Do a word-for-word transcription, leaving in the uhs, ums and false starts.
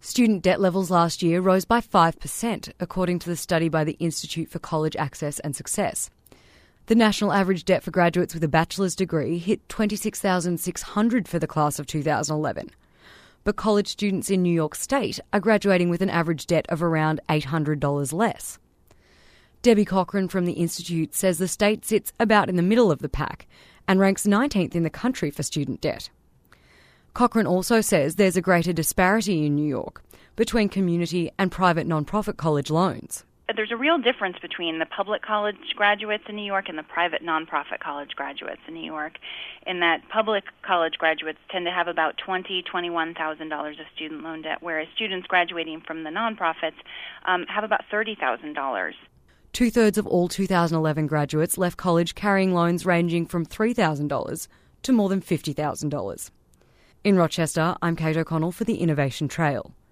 Student debt levels last year rose by five percent, according to the study by the Institute for College Access and Success. The national average debt for graduates with a bachelor's degree hit twenty-six thousand six hundred dollars for the class of two thousand eleven. But college students in New York State are graduating with an average debt of around eight hundred dollars less. Debbie Cochran from the Institute says the state sits about in the middle of the pack and ranks nineteenth in the country for student debt. Cochran also says there's a greater disparity in New York between community and private non-profit college loans. There's a real difference between the public college graduates in New York and the private nonprofit college graduates in New York, in that public college graduates tend to have about twenty thousand dollars, twenty-one thousand dollars of student loan debt, whereas students graduating from the nonprofits um, have about thirty thousand dollars. Two-thirds of all two thousand eleven graduates left college carrying loans ranging from three thousand dollars to more than fifty thousand dollars. In Rochester, I'm Kate O'Connell for the Innovation Trail.